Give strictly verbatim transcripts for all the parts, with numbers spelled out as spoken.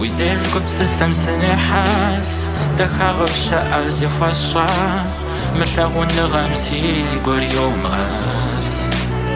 ويدير كبسة مسنحاس دخل الشقة زي خوشة مشاغون لغمسي قول يوم غاس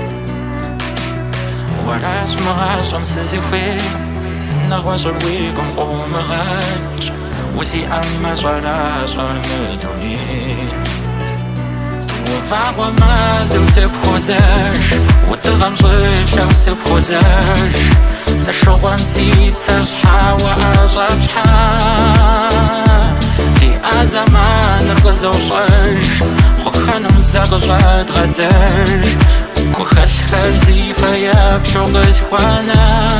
وراش مغاشم سزي خوي نغواش الويكم قوم غاج وزي أما جراش المدونين وفاقوا مازل سيب خوزاش وتغم جيشة وسيب خوزاش سشغو مسيب سجحة وأجاب شحا دي أزمان الغزو جيش خوخانم زغجات غزاش كوخش خرزي فياب شغز خوانا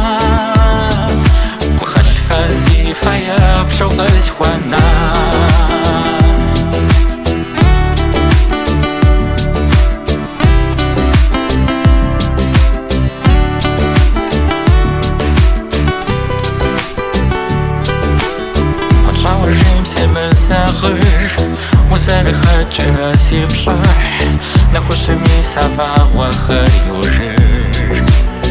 كوخش خرزي فياب شغز خوانا مساخر وسالي خاتش راسي بشح نخش ميسا فاغ وخر يوجر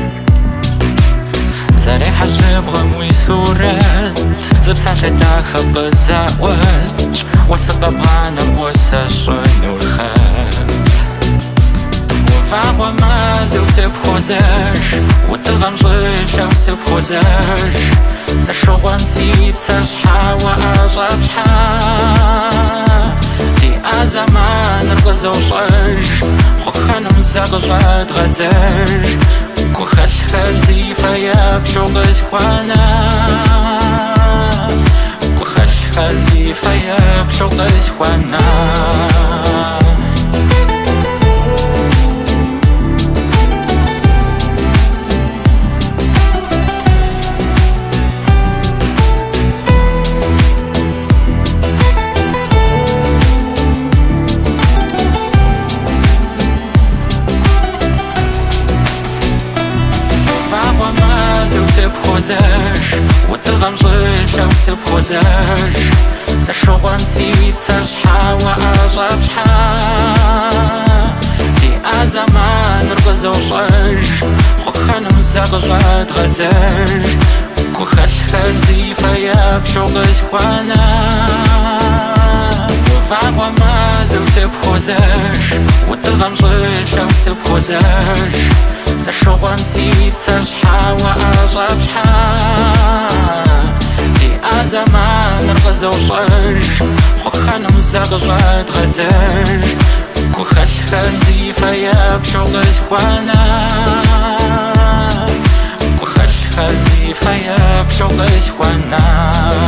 زاري حجب غموي سورات زبسان شتا خب الزاوج وسبب غانم وساشن والخات وفاغ ومازي وسيب خوزاش وتغم جيشة وسيب خوزاش سشغو مسيب سجحة وأجاب شحا دي أزمان الغزو جيش خوخانم زغجات غزاش كوخش خرزي فياب شغز خوانا كوخش خرزي فياب شغز خوانا خوزاش وتغم جيشة وسيب خوزاش سشغو مسيب سجحة وأجاب شحا دي أزمان الغزو جيش خوخانم زغجات غزاش كوخش خرزي فياب شغز خوانا وفاقوا مازل وسيب خوزاش وتغم جيشة وسيب خوزاش سشغو مسيب سجحة وأجاب شحا دي أزمان الغزو جيش خوخانم زغجات غزاش كوخش خرزي فياب شغز خوانا كوخش خرزي فياب شغز خوانا